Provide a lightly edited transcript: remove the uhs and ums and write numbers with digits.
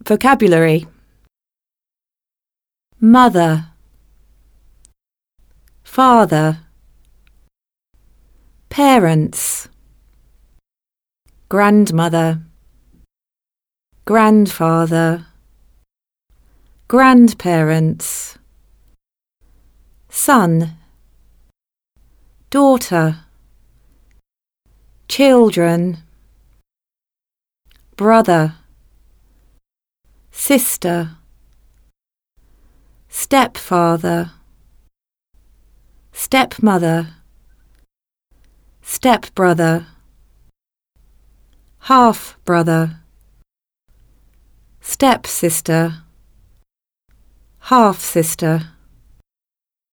Vocabulary: mother, father, parents, grandmother, grandfather, grandparents, son, daughter, children, brother, sister, stepfather, stepmother, stepbrother, half-brother, stepsister, half-sister.